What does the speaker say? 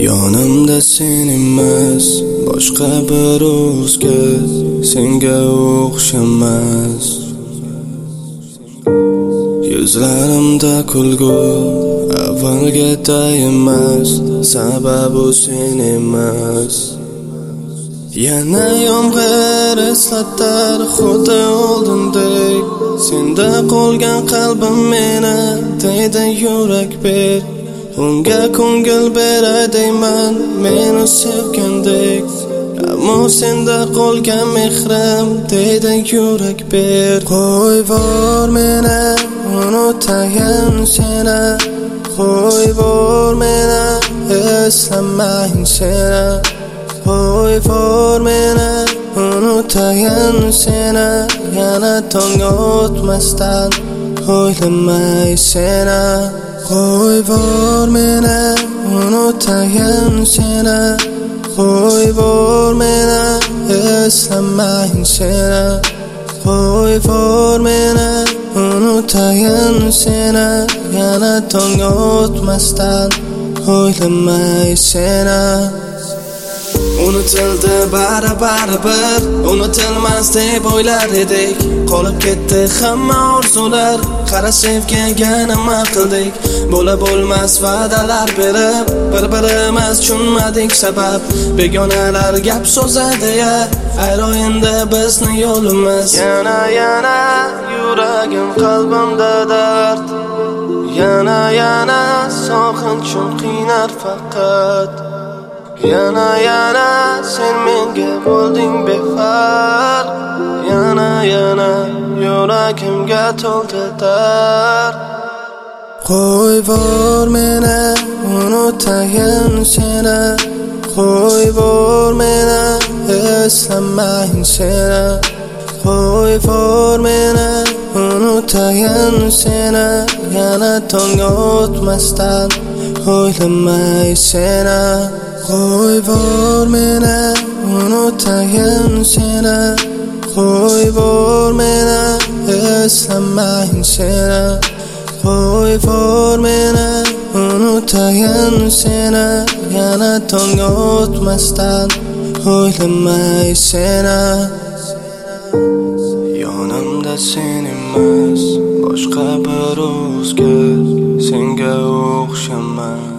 Yonimda sen emas, boshqa bir o'zgar, senga o'xshamas. Yuzlarimda kulgu avvalgiday emas, sababi sen emas. Yana yomg'ir eslatar xuddi oldindek, senda qolgan qalbim meni deydi yurak ber. Unga ko'ngil beray deyman meni sevgandek, ammo senda qolgan mehrim deydi yurak ber. Qo'yvor meni unutayin seni, qo'yvor meni eslamayin seni, qo'yvor meni unutayin seni, yana tong otmasdan o'ylamay seni. Qo'yvor meni unutayin seni, qo'yvor meni eslamayin seni, qo'yvor meni unutayin seni, yana tong otmasdan o'ylamay seni. Unutildi baribir, unutilmas deb o'ylar edik. Qolib ketdi hamma orzular, qara sevgiga nima qildik? Bo'la bo'lmas va'dalar berib, bir-birimiz tushunmadik sabab. Begonalar gap so'zadi ya, ayro endi bizni yo'limiz. Yana yuragim qalbimda dard, yana sog'inchim qiynar faqat. Yana sen menga bo'lding befarq, yana yuragimga to'ldi dard. Qo'yvor meni unutayin seni, qo'yvor meni eslamayin seni, qo'yvor meni unutayin seni, yana tong otmasdan o'ylamay seni. Qo'yvor meni unutayin seni, qo'yvor meni eslamayin seni, qo'yvor meni unutayin seni, yana tong otmasdan o'ylamay seni. Yonimda sen emas, boshqa bir o'zgar, senga o'xshamas.